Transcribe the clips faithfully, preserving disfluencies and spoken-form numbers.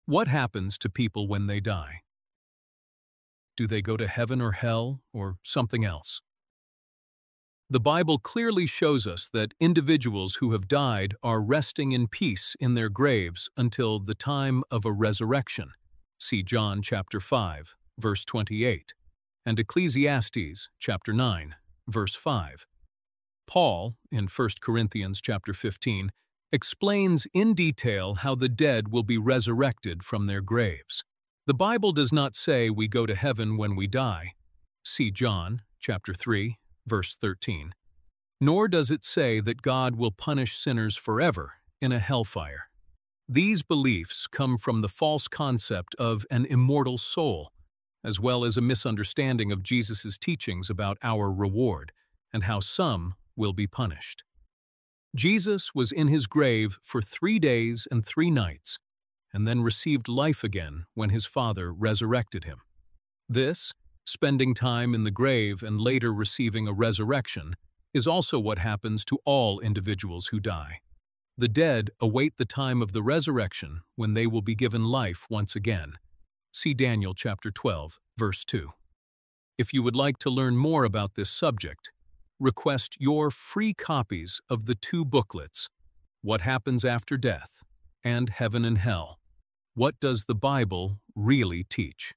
What happens to people when they die? Do they go to heaven or hell, or something else? The Bible clearly shows us that individuals who have died are resting in peace in their graves until the time of a resurrection. See John chapter five, verse twenty-eight, and Ecclesiastes chapter nine, verse five. Paul, in First Corinthians chapter fifteen, explains in detail how the dead will be resurrected from their graves. The Bible does not say we go to heaven when we die. See John chapter three, verse thirteen. Nor does it say that God will punish sinners forever in a hellfire. These beliefs come from the false concept of an immortal soul, as well as a misunderstanding of Jesus' teachings about our reward and how some will be punished. Jesus was in his grave for three days and three nights, and then received life again when his Father resurrected him. This, spending time in the grave and later receiving a resurrection, is also what happens to all individuals who die. The dead await the time of the resurrection when they will be given life once again. See Daniel chapter twelve, verse two. If you would like to learn more about this subject, request your free copies of the two booklets, What Happens After Death and Heaven and Hell. What does the Bible really teach?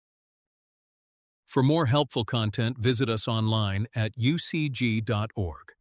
For more helpful content, visit us online at u c g dot org.